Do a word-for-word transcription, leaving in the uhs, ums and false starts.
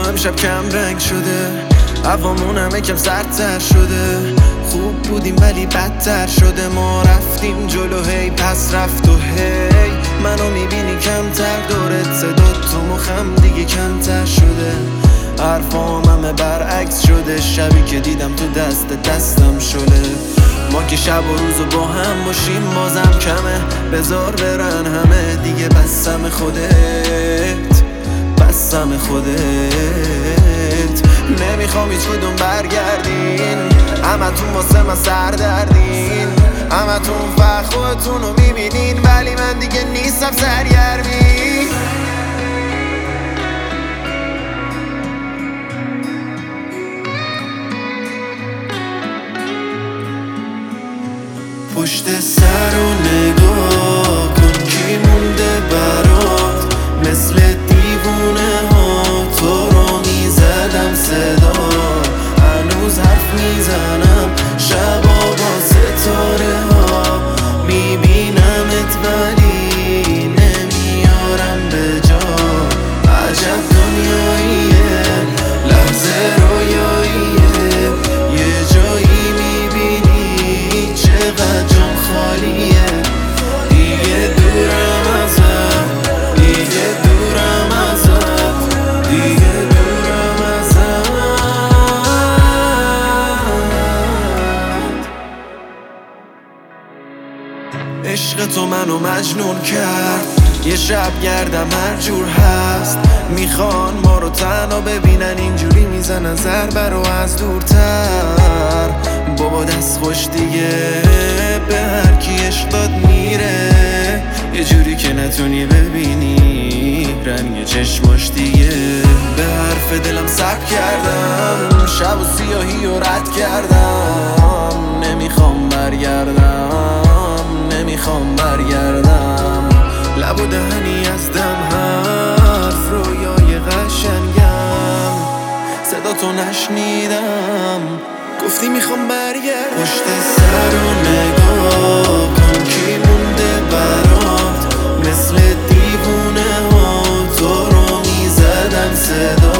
امشب کم رنگ شده، هوامون همه کم سردتر شده. خوب بودیم ولی بدتر شده، ما رفتیم جلو هی پس رفت و هی منو میبینی کمتر، دورت صدا تو مخم دیگه کمتر شده. حرفام همه برعکس شده، شبی که دیدم تو دست دستم شده. ما که شب و روزو با هم باشیم بازم کمه، بذار برن همه دیگه، بسم خودت بسم خودت. نمیخوام هیچ کدوم برگردین، همه تون واسه من سردردین، همه تون فقط خودتون رو میبینین ولی من دیگه نیستم سرگرمی. پشت سر رو نگاه کن کی مونده برات، مثل دیوونه ها تو رو میزدم صدا، هنوز حرف میزنم شبا با ستاره ها، میبینمت ولی نمیارم به جا. عجب دنیاییه لحظه رویاییه، یه جایی میبینی چقدر جام خالیه. دیگه دورم ازت، دیگه دورم ازت، دیگه دورم ازت. عشق تو منو مجنون کرد، یه شب گردم هر جور هست، میخوان ما رو تنها ببینن اینجوری میزنن ضربه رو از دورتر. بابا دست خوش دیگه به هر کی عشق داد میره، یه جوری که نتونی ببینی رنگ چشماش دیگه. به حرف دلم صبر کردم، شب و سیاهی رو رد کردم، نمیخوام برگردم نمیخوام برگردم. لب و دهنی از دم حرف رویای قشنگم، صدا تو نشنیدم گفتی میخوام برگردم. پشت سر رو نگاه کن کی مونده برات، مثل دیوونه ها تو رو میزدم صدا،